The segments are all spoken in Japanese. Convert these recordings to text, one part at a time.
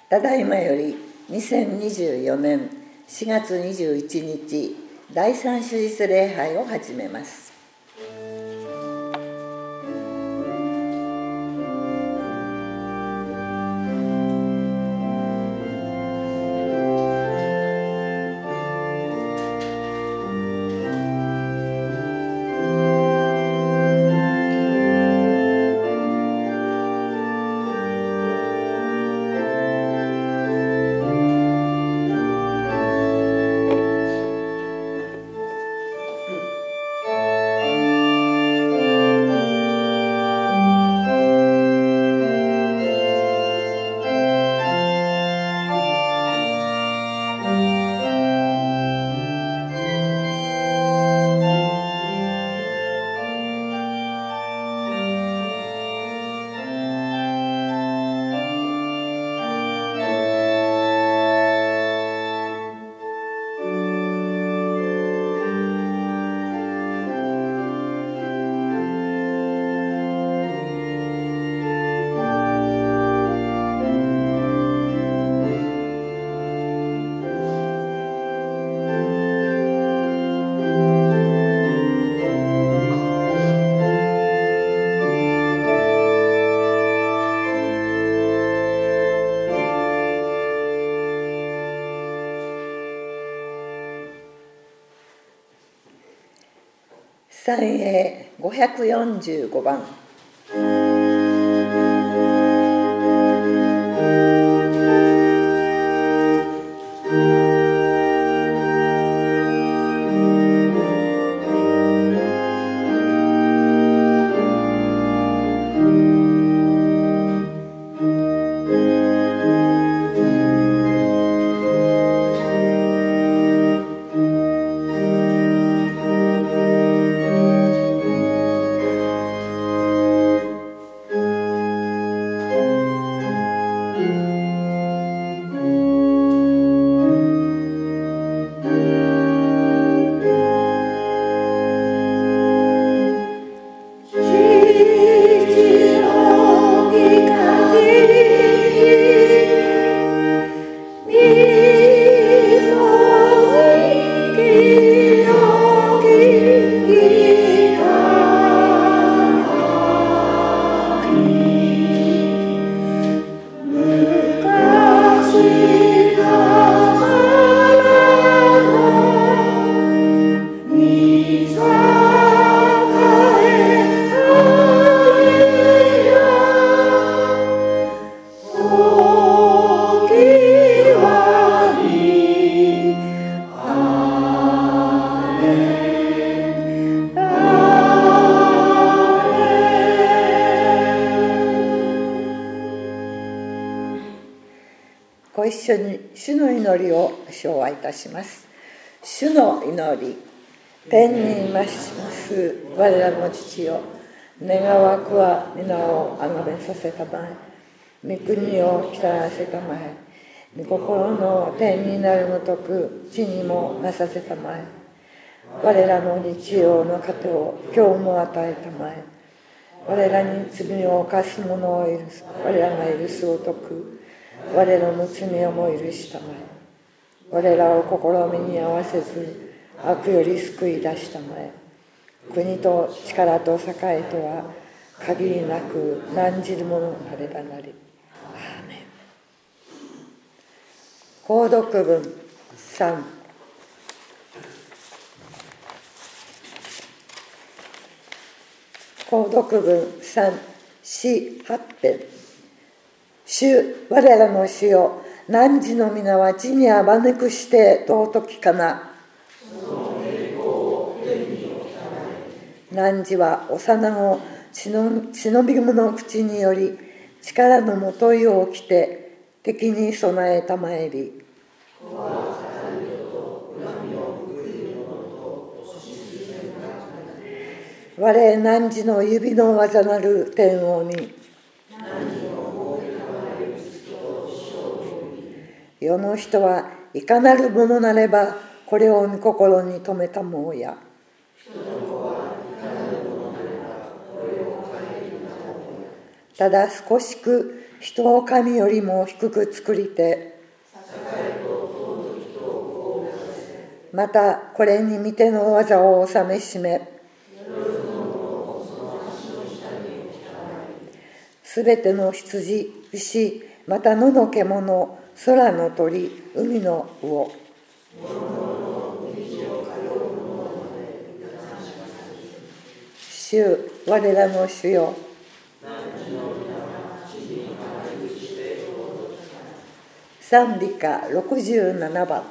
ただいまより2024年4月21日第三主日礼拝を始めます。賛詠545番。ご一緒に主の祈りを唱和いたします。主の祈り。天にいまします我らの父よ、願わくは皆をあがめさせたまえ、御国を来たらせたまえ、御心の天になるごとく地にもなさせたまえ。我らの日曜の糧を今日も与えたまえ。我らに罪を犯す者を許す、我らが許すを解く。我らの罪をも許したまえ。我らを試みに合わせず悪より救い出したまえ。国と力と栄とは限りなく何じるものなればなり。アーメン。購読文3。購読文3、詩8編。主、我らの主よ、汝の皆は地にあまねくして尊きかな。汝は幼子忍び者の口により力のもといを着て敵に備えたまえり。我汝の指の技なる天王に世の人はいかなるものなればこれを御心に留めたもうや。ただ少しく人を神よりも低く作りて、またこれに見ての技を治めしめ、すべての羊、牛、また野の獣、空の鳥、海の魚、主、我らの主よ、賛美歌67番。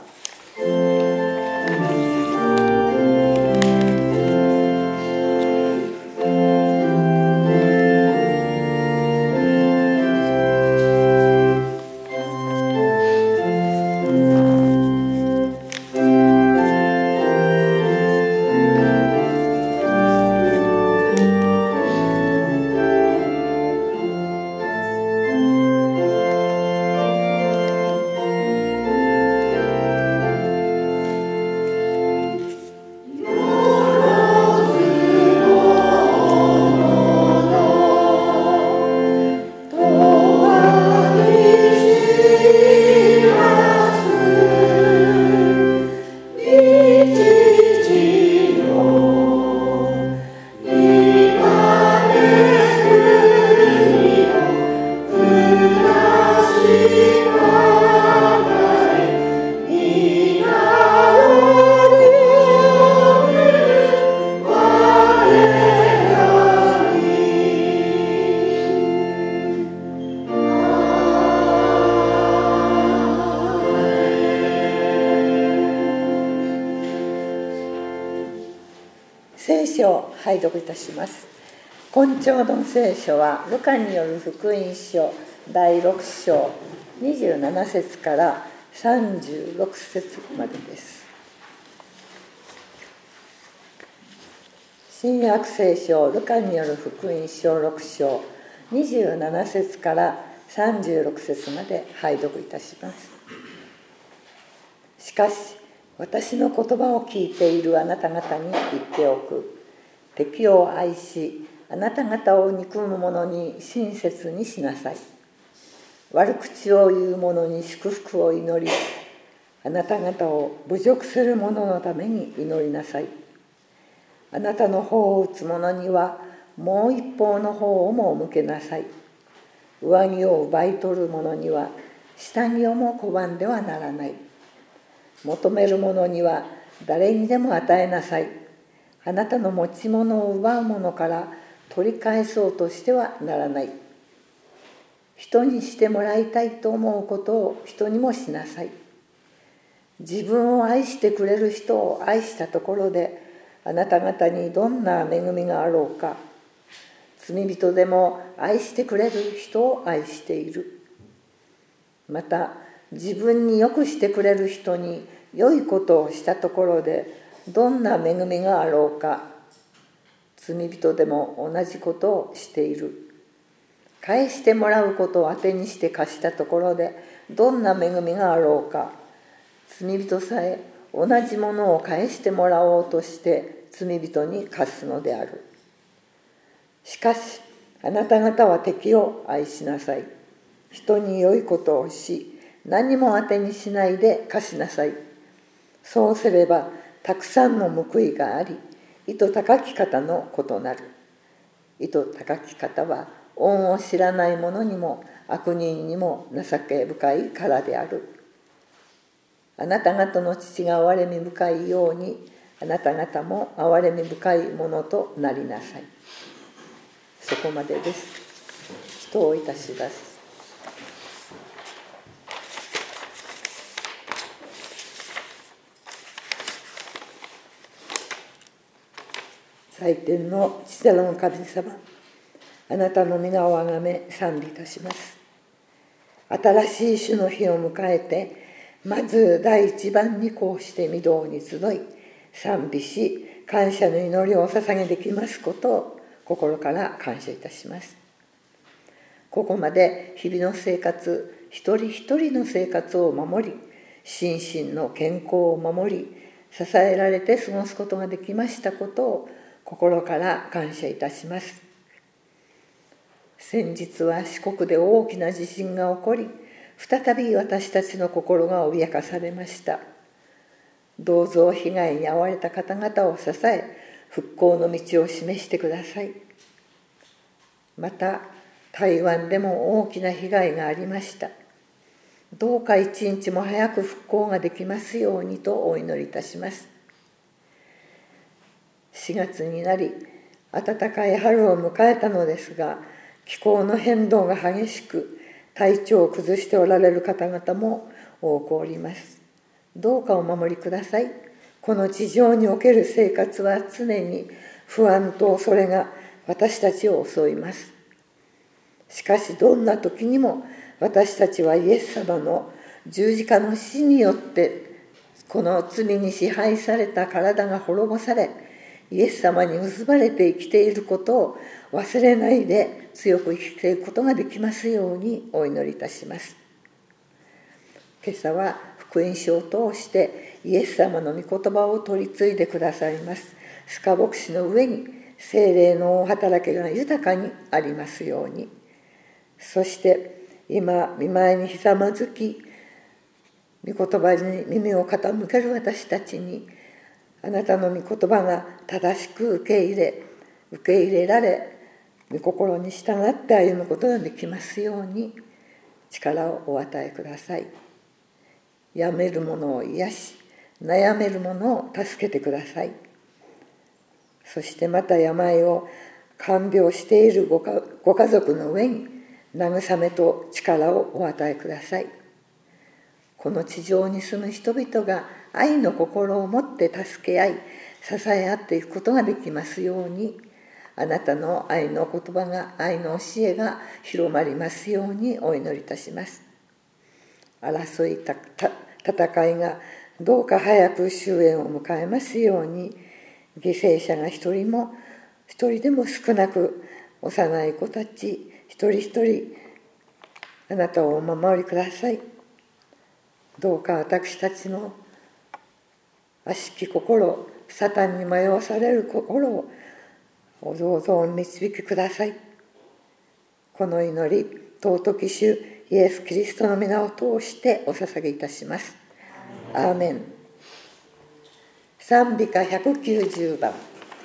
聖書を拝読いたします。今朝の聖書はルカによる福音書第6章27節から36節までです。新約聖書ルカによる福音書6章27節から36節まで拝読いたします。しかし私の言葉を聞いているあなた方に言っておく。敵を愛し、あなた方を憎む者に親切にしなさい。悪口を言う者に祝福を祈り、あなた方を侮辱する者のために祈りなさい。あなたの方を打つ者にはもう一方の方をも向けなさい。上着を奪い取る者には下着をも拒んではならない。求める者には誰にでも与えなさい。あなたの持ち物を奪う者から取り返そうとしてはならない。人にしてもらいたいと思うことを人にもしなさい。自分を愛してくれる人を愛したところで、あなた方にどんな恵みがあろうか。罪人でも愛してくれる人を愛している。また自分によくしてくれる人に良いことをしたところでどんな恵みがあろうか。罪人でも同じことをしている。返してもらうことを当てにして貸したところでどんな恵みがあろうか。罪人さえ同じものを返してもらおうとして罪人に貸すのである。しかしあなた方は敵を愛しなさい。人に良いことをし、何も当てにしないで貸しなさい。そうすればたくさんの報いがあり、糸高き方の異なる。糸高き方は恩を知らない者にも悪人にも情け深いからである。あなた方の父が憐れみ深いように、あなた方も憐れみ深いものとなりなさい。そこまでです。祈祷いたします。祭天の父なる神様、あなたの皆をあがめ賛美いたします。新しい主の日を迎えて、まず第一番にこうして御堂に集い、賛美し感謝の祈りを捧げてきますことを心から感謝いたします。ここまで日々の生活、一人一人の生活を守り、心身の健康を守り、支えられて過ごすことができましたことを心から感謝いたします。 先日は四国で大きな地震が起こり、再び私たちの心が脅かされました。どうぞ被害に遭われた方々を支え、復興の道を示してください。また、台湾でも大きな被害がありました。どうか一日も早く復興ができますようにとお祈りいたします。4月になり、暖かい春を迎えたのですが、気候の変動が激しく、体調を崩しておられる方々も多くおります。どうかお守りください。この地上における生活は常に不安と恐れが私たちを襲います。しかしどんな時にも私たちはイエス様の十字架の死によってこの罪に支配された体が滅ぼされ、イエス様に結ばれて生きていることを忘れないで強く生きていくことができますようにお祈りいたします。今朝は福音書を通してイエス様の御言葉を取り継いでくださいます須賀牧師の上に聖霊の働きが豊かにありますように。そして今御前にひざまずき御言葉に耳を傾ける私たちに、あなたの御言葉が正しく受け入れられ、御心に従って歩むことができますように力をお与えください。病める者を癒し、悩める者を助けてください。そしてまた病を看病しているご家族の上に慰めと力をお与えください。この地上に住む人々が愛の心を持って助け合い、支え合っていくことができますように、あなたの愛の言葉が、愛の教えが広まりますようにお祈りいたします。争い戦いがどうか早く終焉を迎えますように、犠牲者が一人でも少なく、幼い子たち一人一人あなたをお守りください。どうか私たちの悪しき心、サタンに迷わされる心をおどうぞお導きください。この祈り、尊き主イエス・キリストの皆を通してお捧げいたします。アーメン。賛美歌190番。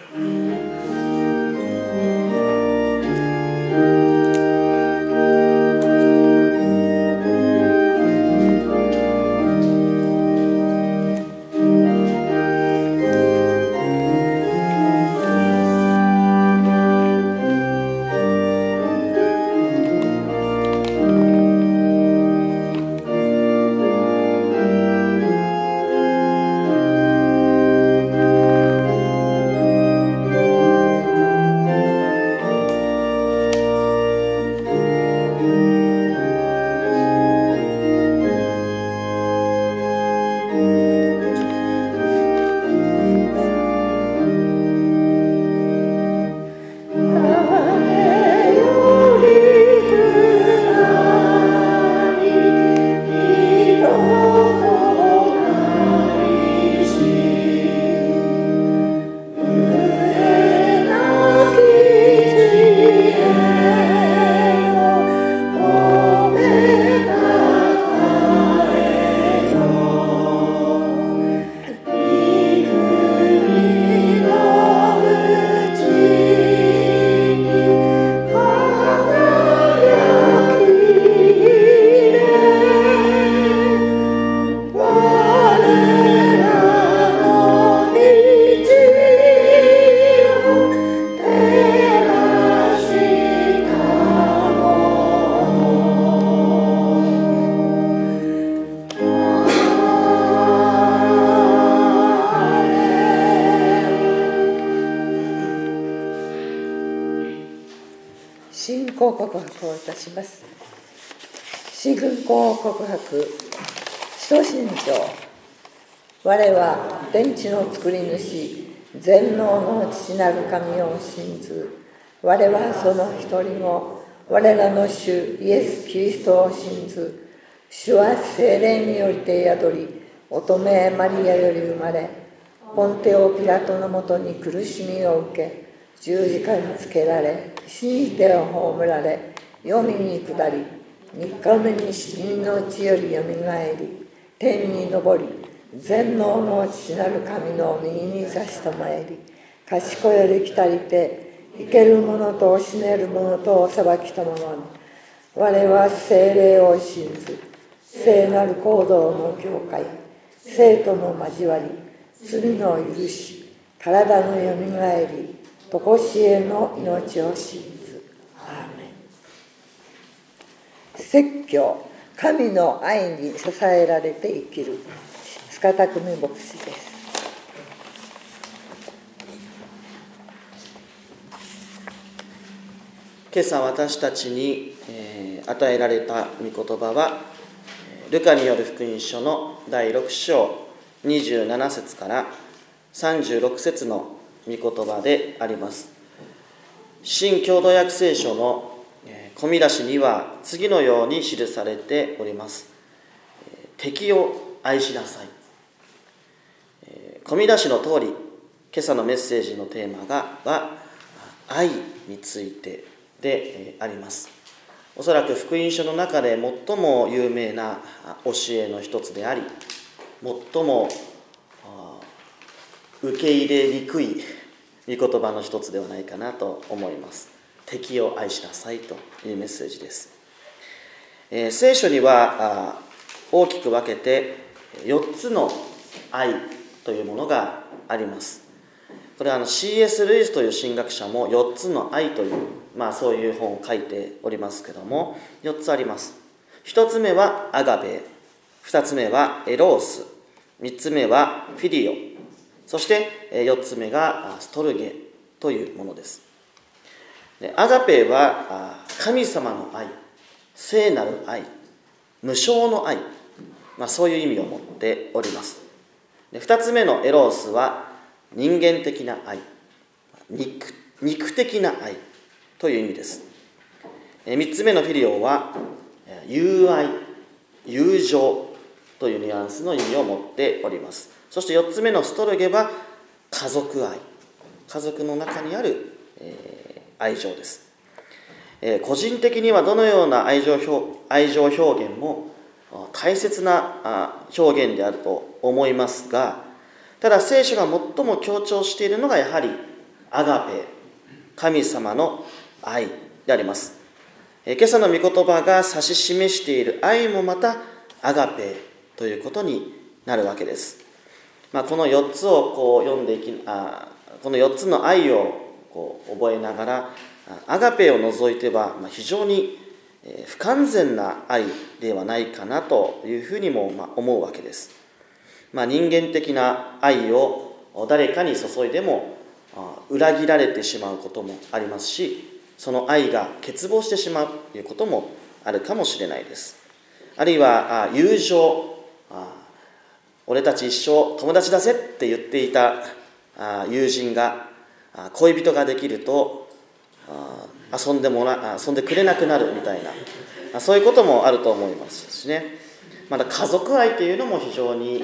信仰告白をいたします。信仰告白。使徒信条。我は天地の作り主、全能の父なる神を信ず。我はその一人子、我らの主イエス・キリストを信ず。主は聖霊によりて宿り、乙女マリアより生まれ、ポンテオ・ピラトのもとに苦しみを受け、十字架につけられ、死にてを葬られ、 黄泉に下り、3日目に死人のうちよりよみがえり、天に昇り、全能の父なる神の右に差し止まり、賢より来たりて、生ける者と死ねる者とお裁きたものに、我は聖霊を信ず、聖なる行動の教会、生との交わり、罪の許し、体のよみがえり、とこしえの命を信ず。アーメン。説教、神の愛に支えられて生きる、須賀拓海牧師です。 今朝私たちに与えられた御言葉は、ルカによる福音書の第6章27節から36節の御言葉であります。新共同訳聖書の込み出しには次のように記されております。敵を愛しなさい。込み出しの通り、今朝のメッセージのテーマは愛についてであります。おそらく福音書の中で最も有名な教えの一つであり、最も受け入れにくい御言葉の一つではないかなと思います。敵を愛しなさいというメッセージです。聖書には大きく分けて4つの愛というものがあります。これはC.S. ルイスという神学者も4つの愛という、そういう本を書いておりますけども、4つあります。1つ目はアガベ、2つ目はエロース、3つ目はフィリオ、そして4つ目がストルゲというものです。アガペは神様の愛、聖なる愛、無償の愛、そういう意味を持っております。2つ目のエロースは人間的な愛、肉的な愛という意味です。3つ目のフィリオは友愛、友情というニュアンスの意味を持っております。そして4つ目のストルゲは家族愛、家族の中にある愛情です。個人的にはどのような愛情表現も大切な表現であると思いますが、ただ聖書が最も強調しているのがやはりアガペ、神様の愛であります。今朝の御言葉が指し示している愛もまたアガペということになるわけです。この4つを読んでこの4つの愛を覚えながら、アガペを除いては非常に不完全な愛ではないかなというふうにも思うわけです。人間的な愛を誰かに注いでも裏切られてしまうこともありますし、その愛が欠乏してしまうということもあるかもしれないです。あるいは友情、俺たち一生友達だぜって言っていた友人が恋人ができると遊んでくれなくなるみたいな、そういうこともあると思いますしね。また家族愛というのも非常に、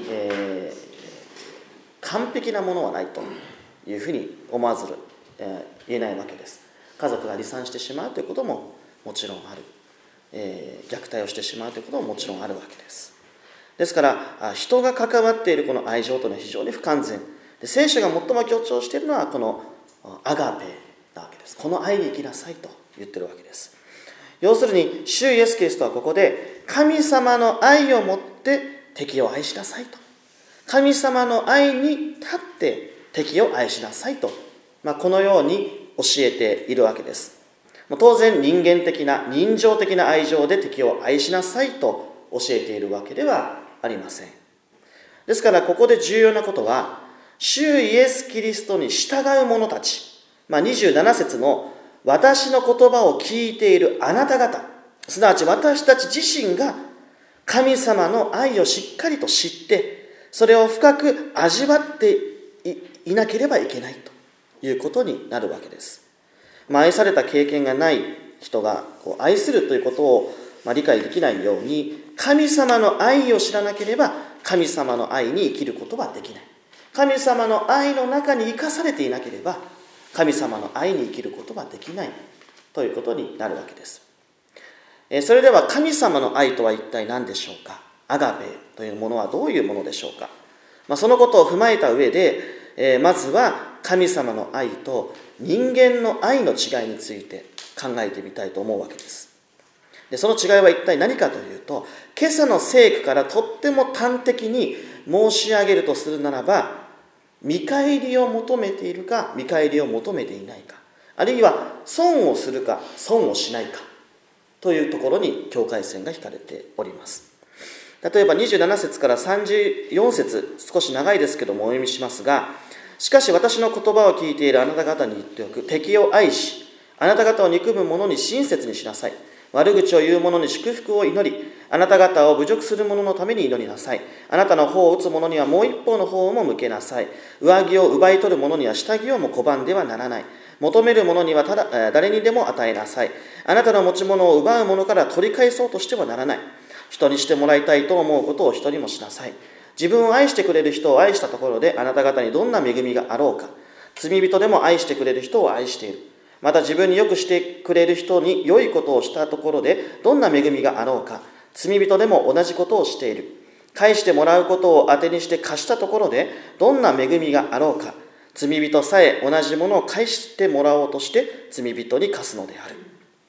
完璧なものはないというふうに思わず言えないわけです。家族が離散してしまうということももちろんある、虐待をしてしまうということももちろんあるわけです。ですから人が関わっているこの愛情というのは非常に不完全で、聖書が最も強調しているのはこのアガペなわけです。この愛に生きなさいと言ってるわけです。要するに主イエスキリストはここで神様の愛をもって敵を愛しなさいと、神様の愛に立って敵を愛しなさいと、このように教えているわけです。当然人間的な人情的な愛情で敵を愛しなさいと教えているわけではありません。ですからここで重要なことは、主イエスキリストに従う者たち、27節の私の言葉を聞いているあなた方、すなわち私たち自身が神様の愛をしっかりと知ってそれを深く味わっていなければいけないということになるわけです。愛された経験がない人が愛するということを理解できないように、神様の愛を知らなければ神様の愛に生きることはできない。神様の愛の中に生かされていなければ神様の愛に生きることはできないということになるわけです。 それでは神様の愛とは一体何でしょうか。アガペというものはどういうものでしょうか。そのことを踏まえた上で、まずは神様の愛と人間の愛の違いについて考えてみたいと思うわけです。でその違いは一体何かというと、今朝の聖句からとっても端的に申し上げるとするならば、見返りを求めているか見返りを求めていないか、あるいは損をするか損をしないかというところに境界線が引かれております。例えば27節から34節、少し長いですけどもお読みしますが、しかし私の言葉を聞いているあなた方に言っておく。敵を愛し、あなた方を憎む者に親切にしなさい。悪口を言う者に祝福を祈り、あなた方を侮辱する者のために祈りなさい。あなたの方を打つ者にはもう一方の方をも向けなさい。上着を奪い取る者には下着をも拒んではならない。求める者には誰にでも与えなさい。あなたの持ち物を奪う者から取り返そうとしてはならない。人にしてもらいたいと思うことを人にもしなさい。自分を愛してくれる人を愛したところで、あなた方にどんな恵みがあろうか。罪人でも愛してくれる人を愛している。また自分によくしてくれる人に良いことをしたところでどんな恵みがあろうか。罪人でも同じことをしている。返してもらうことを当てにして貸したところでどんな恵みがあろうか。罪人さえ同じものを返してもらおうとして罪人に貸すのである。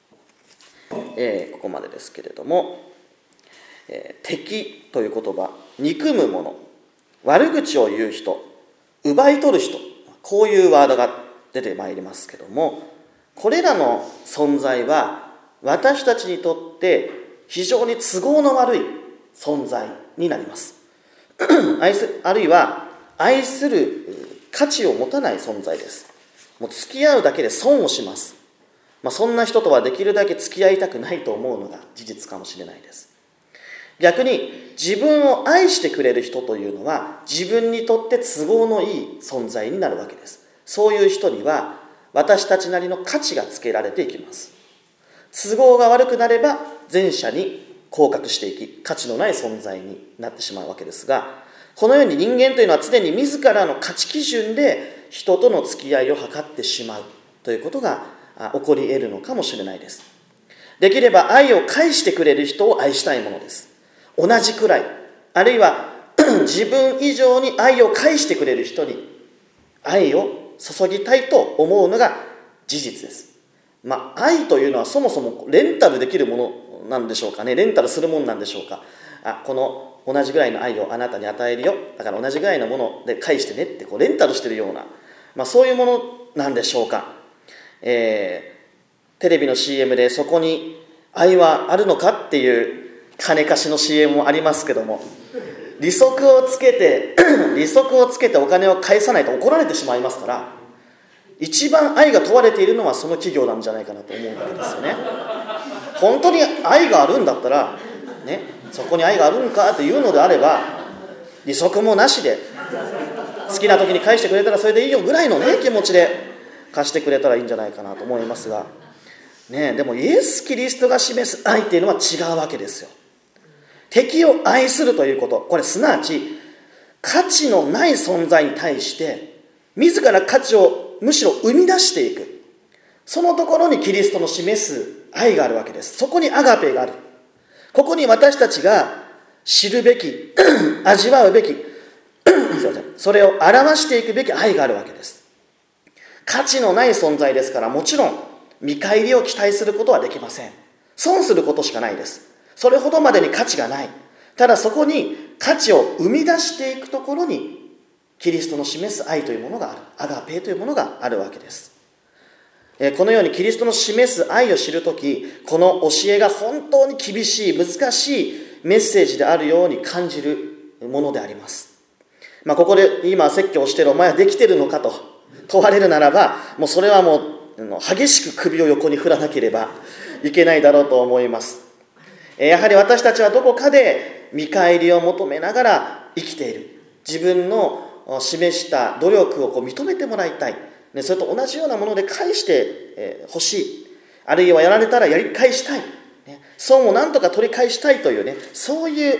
ここまでですけれども、敵という言葉、憎む者、悪口を言う人、奪い取る人、こういうワードが出てまいりますけども、これらの存在は私たちにとって非常に都合の悪い存在になりますあるいは愛する価値を持たない存在です。もう付き合うだけで損をします。そんな人とはできるだけ付き合いたくないと思うのが事実かもしれないです。逆に自分を愛してくれる人というのは自分にとって都合のいい存在になるわけです。そういう人には私たちなりの価値がつけられていきます。都合が悪くなれば前者に降格していき、価値のない存在になってしまうわけですが、このように人間というのは常に自らの価値基準で人との付き合いを図ってしまうということが起こり得るのかもしれないです。できれば愛を返してくれる人を愛したいものです。同じくらい、あるいは自分以上に愛を返してくれる人に愛を注ぎたいと思うのが事実です。愛というのはそもそもレンタルできるものなんでしょうかね。レンタルするものなんでしょうか。この同じぐらいの愛をあなたに与えるよ、だから同じぐらいのもので返してねってレンタルしてるような、そういうものなんでしょうか。テレビの CM でそこに愛はあるのかっていう金貸しの CM もありますけども、利息をつけてお金を返さないと怒られてしまいますから、一番愛が問われているのはその企業なんじゃないかなと思うわけですよね。本当に愛があるんだったら、ね、そこに愛があるんかというのであれば、利息もなしで好きな時に返してくれたらそれでいいよぐらいの、気持ちで貸してくれたらいいんじゃないかなと思いますが、でもイエス・キリストが示す愛っていうのは違うわけですよ。敵を愛するということ、これすなわち価値のない存在に対して自ら価値をむしろ生み出していく、そのところにキリストの示す愛があるわけです。そこにアガペがある。ここに私たちが知るべき味わうべきそれを表していくべき愛があるわけです。価値のない存在ですから、もちろん見返りを期待することはできません。損することしかないです。それほどまでに価値がない。ただそこに価値を生み出していくところにキリストの示す愛というものがある、アガペというものがあるわけです。このようにキリストの示す愛を知るとき、この教えが本当に厳しい難しいメッセージであるように感じるものであります。ここで今説教をしているお前はできているのかと問われるならば、もうそれはもう激しく首を横に振らなければいけないだろうと思います。やはり私たちはどこかで見返りを求めながら生きている。自分の示した努力を認めてもらいたい、それと同じようなもので返してほしい、あるいはやられたらやり返したい、損を何とか取り返したいというそういう、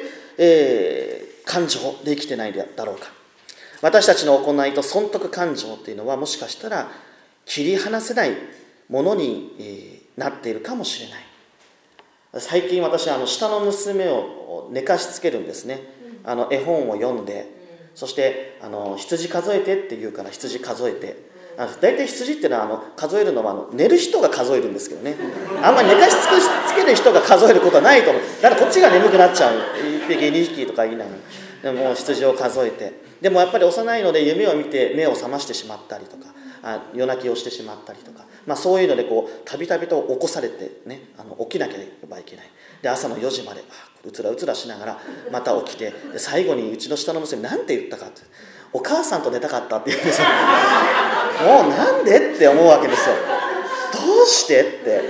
感情で生きてないだろうか。私たちの行いと損得感情というのはもしかしたら切り離せないものになっているかもしれない。 最近私下の娘を寝かしつけるんですね。絵本を読んで、そして羊数えてって言うから羊数えて、大体羊っていうのは数えるのは寝る人が数えるんですけどね、あんまり寝かしつける人が数えることはないと思う。だからこっちが眠くなっちゃう。1匹2匹とか言いながら、でも羊を数えて、でもやっぱり幼いので夢を見て目を覚ましてしまったりとか、夜泣きをしてしまったりとか、そういうのでたびたびと起こされてね、起きなければいけない。で朝の4時までうつらうつらしながらまた起きて、で最後にうちの下の娘なんて言ったかって、お母さんと寝たかったって言うんですよ。もうなんでって思うわけですよ。どうしてって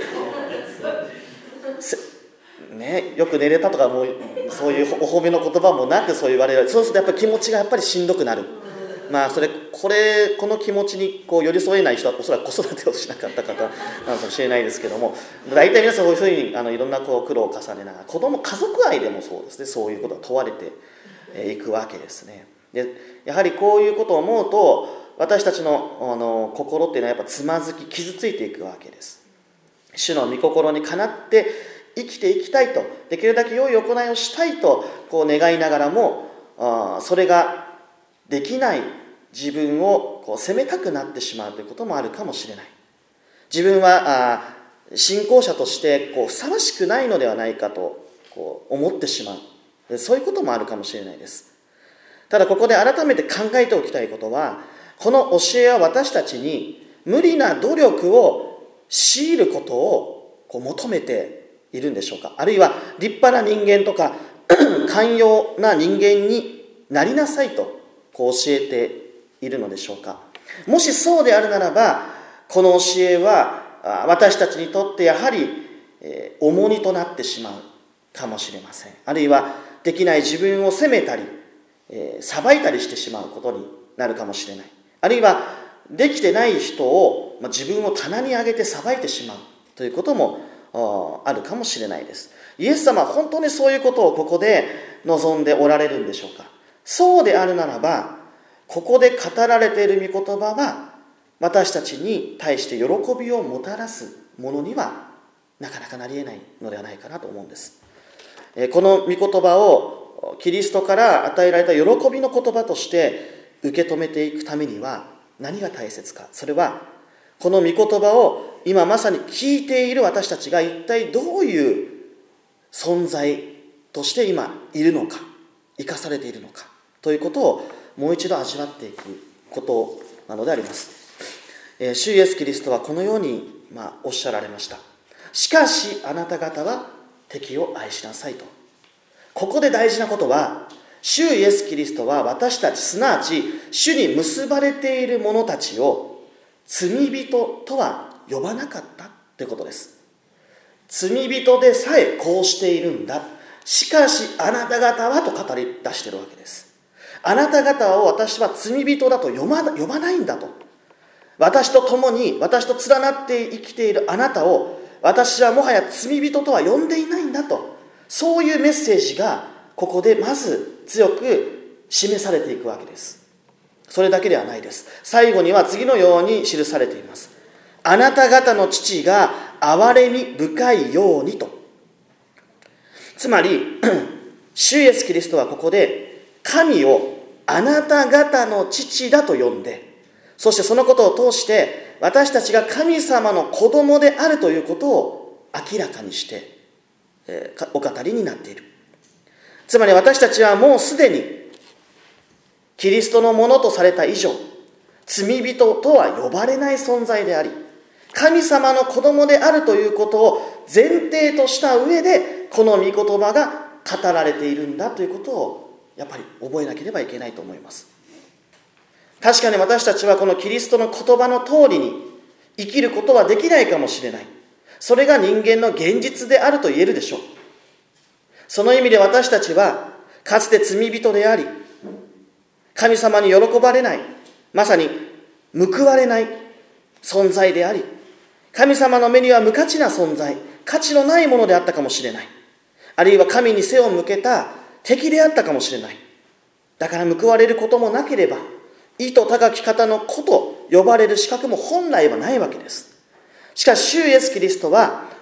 ね、よく寝れたとかもうそういうお褒めの言葉もなくそう言われる。そうするとやっぱり気持ちがやっぱりしんどくなる。この気持ちに寄り添えない人はおそらく子育てをしなかった方なのかもしれないですけども、大体皆さんそういうふうにいろんな苦労を重ねながら、家族愛でもそうですね、そういうことが問われていくわけですね。でやはりこういうことを思うと、私たちの心っていうのはやっぱつまずき傷ついていくわけです。主の御心にかなって生きていきたいと、できるだけ良い行いをしたいと願いながらも、それができない自分を責めたくなってしまうということもあるかもしれない。自分は信仰者としてふさわしくないのではないかと思ってしまう、そういうこともあるかもしれないです。ただここで改めて考えておきたいことは、この教えは私たちに無理な努力を強いることを求めているんでしょうか。あるいは立派な人間とか寛容な人間になりなさいと教えているのでしょうか。もしそうであるならば、この教えは私たちにとってやはり重荷となってしまうかもしれません。あるいはできない自分を責めたり裁いたりしてしまうことになるかもしれない。あるいはできてない人を自分を棚に上げて裁いてしまうということもあるかもしれないです。イエス様は本当にそういうことをここで望んでおられるんでしょうか。そうであるならば、ここで語られている御言葉は私たちに対して喜びをもたらすものにはなかなかなり得ないのではないかなと思うんです。この御言葉をキリストから与えられた喜びの言葉として受け止めていくためには何が大切か。それはこの御言葉を今まさに聞いている私たちが一体どういう存在として今いるのか、生かされているのかということをもう一度味わっていくことなのであります。主イエスキリストはこのようにおっしゃられました。しかしあなた方は敵を愛しなさいと。ここで大事なことは、主イエスキリストは私たち、すなわち主に結ばれている者たちを罪人とは呼ばなかったということです。罪人でさえこうしているんだ。しかしあなた方はと語り出しているわけです。あなた方を私は罪人だと呼ばないんだと。私と共に、私と連なって生きているあなたを私はもはや罪人とは呼んでいないんだと。そういうメッセージがここでまず強く示されていくわけです。それだけではないです。最後には次のように記されています。あなた方の父が憐れみ深いようにと。つまり主イエスキリストはここで神をあなた方の父だと呼んで、そしてそのことを通して私たちが神様の子供であるということを明らかにしてお語りになっている。つまり私たちはもうすでにキリストのものとされた以上、罪人とは呼ばれない存在であり、神様の子供であるということを前提とした上でこの御言葉が語られているんだということをやっぱり覚えなければいけないと思います。確かに私たちはこのキリストの言葉の通りに生きることはできないかもしれない。それが人間の現実であると言えるでしょう。その意味で私たちはかつて罪人であり、神様に喜ばれない、まさに報われない存在であり、神様の目には無価値な存在、価値のないものであったかもしれない。あるいは神に背を向けた敵であったかもしれない。だから報われることもなければ、意図高き方の子と呼ばれる資格も本来はないわけです。しかし主イエスキリストは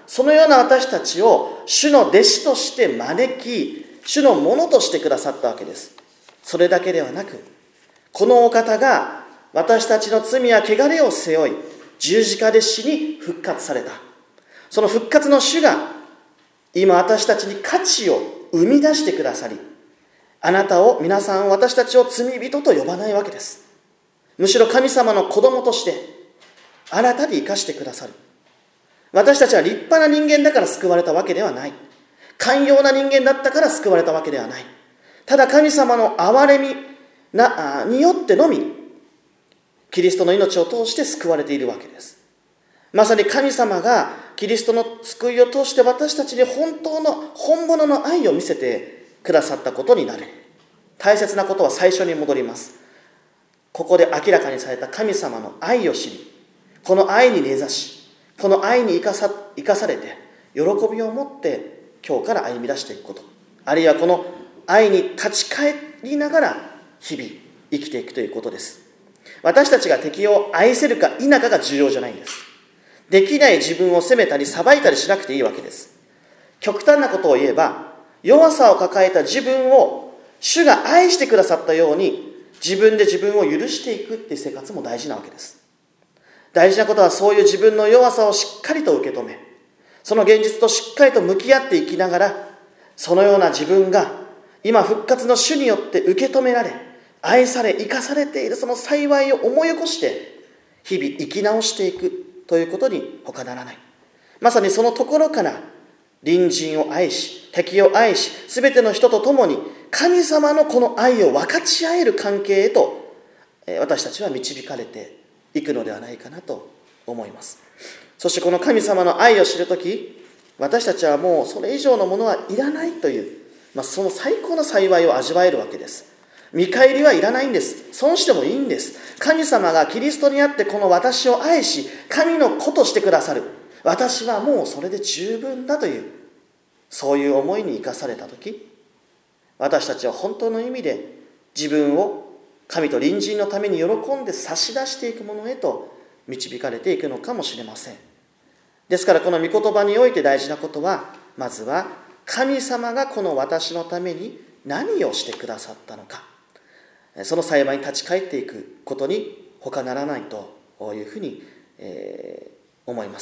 そのような私たちを主の弟子として招き、主のものとしてくださったわけです。それだけではなく、このお方が私たちの罪や汚れを背負い、十字架で死に復活された。その復活の主が今私たちに価値を生み出してくださり、あなたを、皆さん、私たちを罪人と呼ばないわけです。むしろ神様の子供として新たに生かしてくださる。私たちは立派な人間だから救われたわけではない。寛容な人間だったから救われたわけではない。ただ神様の憐れみによってのみ、キリストの命を通して救われているわけです。まさに神様がキリストの救いを通して私たちに本物の愛を見せてくださったことになる。大切なことは最初に戻ります。ここで明らかにされた神様の愛を知り、この愛に根ざし、この愛に生かされて喜びを持って今日から歩み出していくこと、あるいはこの愛に立ち返りながら日々生きていくということです。私たちが敵を愛せるか否かが重要じゃないんです。できない自分を責めたり裁いたりしなくていいわけです。極端なことを言えば、弱さを抱えた自分を主が愛してくださったように、自分で自分を許していくっていう生活も大事なわけです。大事なことは、そういう自分の弱さをしっかりと受け止め、その現実としっかりと向き合っていきながら、そのような自分が今復活の主によって受け止められ、愛され生かされているその幸いを思い起こして日々生き直していくということに他ならない。まさにそのところから隣人を愛し、敵を愛し、すべての人と共に神様のこの愛を分かち合える関係へと私たちは導かれていくのではないかなと思います。そしてこの神様の愛を知るとき、私たちはもうそれ以上のものはいらないという、その最高の幸いを味わえるわけです。見返りはいらないんです。損してもいいんです。神様がキリストにあってこの私を愛し、神の子としてくださる。私はもうそれで十分だという、そういう思いに生かされたとき、私たちは本当の意味で自分を神と隣人のために喜んで差し出していくものへと導かれていくのかもしれません。ですからこの御言葉において大事なことは、まずは神様がこの私のために何をしてくださったのか、その幸いに立ち返っていくことに他ならないというふうに思います。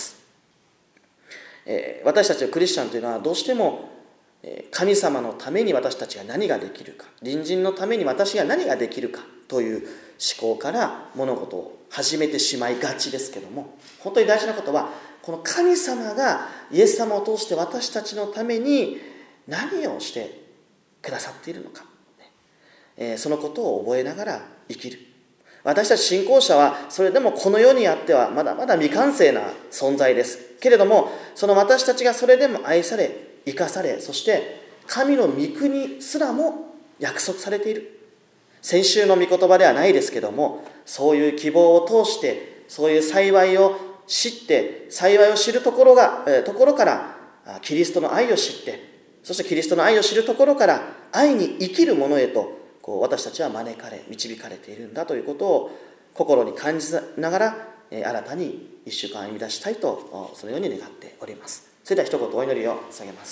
私たちはクリスチャンというのはどうしても神様のために私たちが何ができるか、隣人のために私が何ができるかという思考から物事を始めてしまいがちですけども、本当に大事なことはこの神様がイエス様を通して私たちのために何をしてくださっているのか、そのことを覚えながら生きる。私たち信仰者はそれでもこの世にあってはまだまだ未完成な存在ですけれども、その私たちがそれでも愛され生かされ、そして神の御国すらも約束されている。先週の御言葉ではないですけども、そういう希望を通してそういう幸いを知って、幸いを知るところからキリストの愛を知って、そしてキリストの愛を知るところから愛に生きるものへと私たちは招かれ導かれているんだということを心に感じながら新たに一週間歩み出したいと、そのように願っております。それでは一言お祈りを捧げます。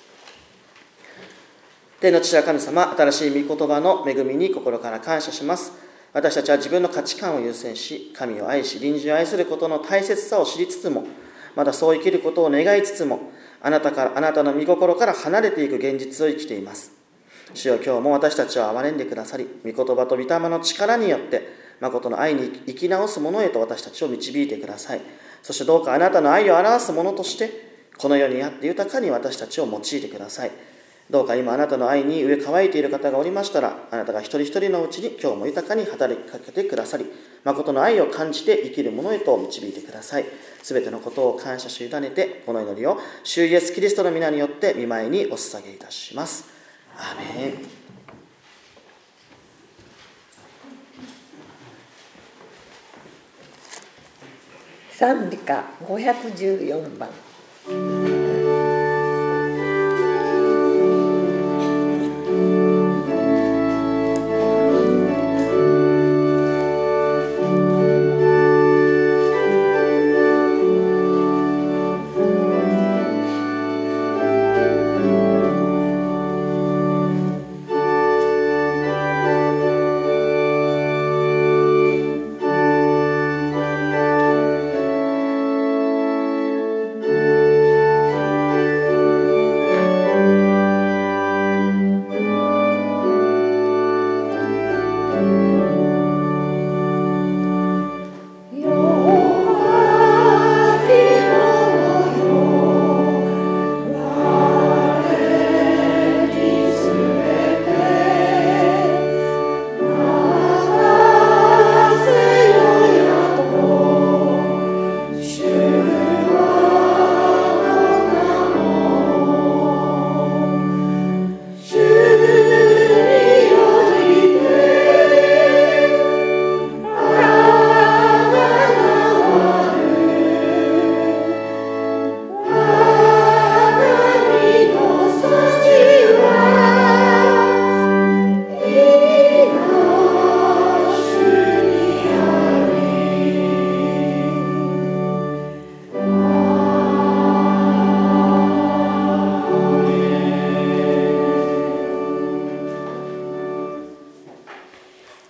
天の父は神様、新しい御言葉の恵みに心から感謝します。私たちは自分の価値観を優先し、神を愛し隣人を愛することの大切さを知りつつも、まだそう生きることを願いつつも、あなたの御心から離れていく現実を生きています。主よ、今日も私たちを憐れんでくださり、御言葉と御霊の力によって誠の愛に生き直すものへと私たちを導いてください。そしてどうかあなたの愛を表すものとしてこの世にあって豊かに私たちを用いてください。どうか今あなたの愛に飢え渇いている方がおりましたら、あなたが一人一人のうちに今日も豊かに働きかけてくださり、誠の愛を感じて生きるものへと導いてください。すべてのことを感謝し委ねて、この祈りを主イエスキリストの皆によって御前にお捧げいたします。アーメン。 賛美歌514番。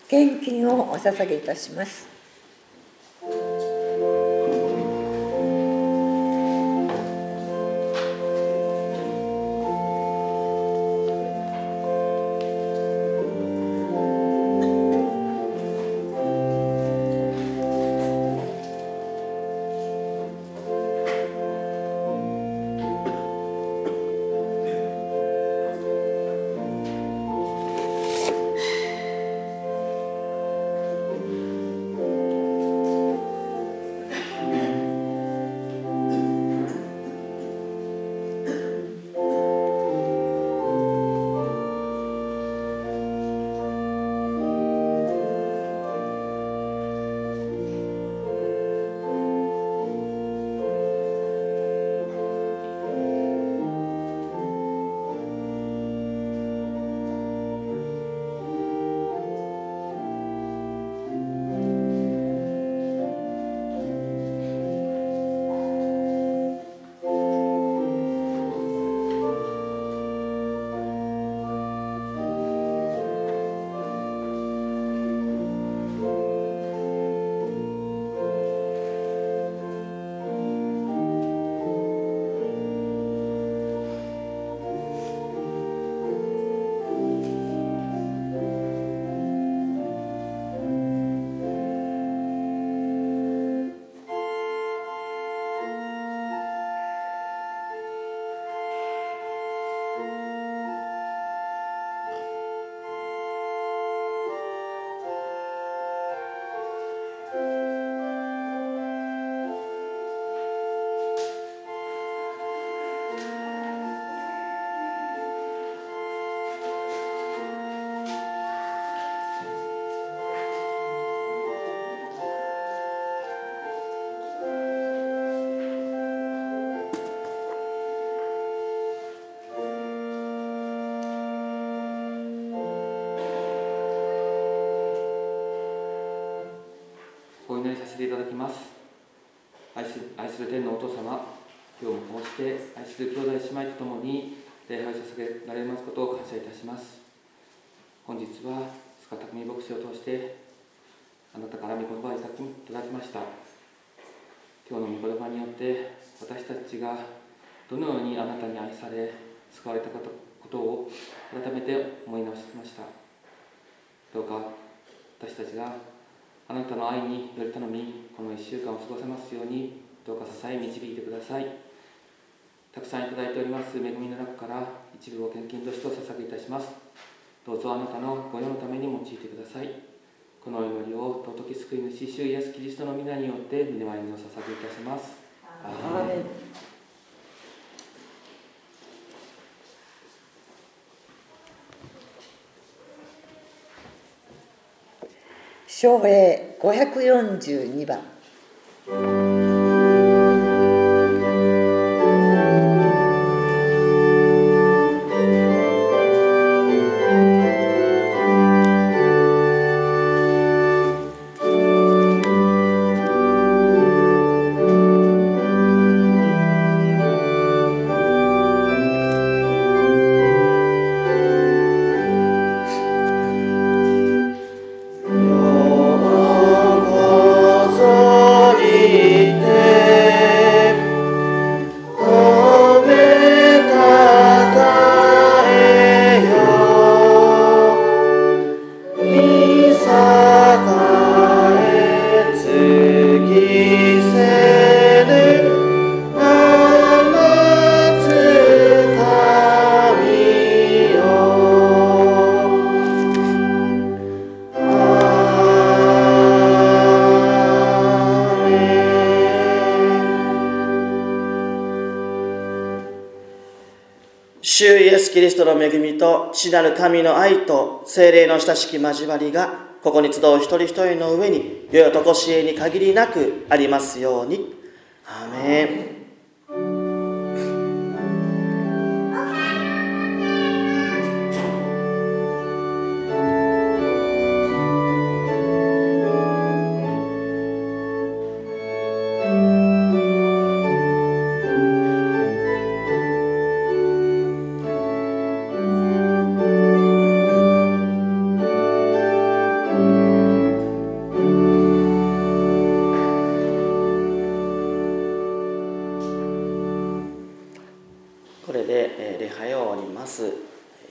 献金をお捧げいたします。 お祈りさせていただきます。愛する天のお父様、今日もこうして愛する兄弟姉妹とともに礼拝を捧げられますことを感謝いたします。本日は塚匠牧師を通してあなたから御言葉をいただきました。今日の御言葉によって私たちがどのようにあなたに愛され救われたことを改めて思い直しました。どうか私たちがあなたの愛により頼み、この1週間を過ごせますように、どうか支え導いてください。たくさんいただいております恵みの中から一部を献金としてお捧げいたします。どうぞあなたのご用のために用いてください。このお祈りを尊き救い主主イエスキリストの皆によって御前にお捧げいたします。アーメン。 唱詠542番。 主イエスキリストの恵みと父なる神の愛と聖霊の親しき交わりがここに集う一人一人の上に世よとこしえに限りなくありますように。アーメン。 で礼拝を終わります。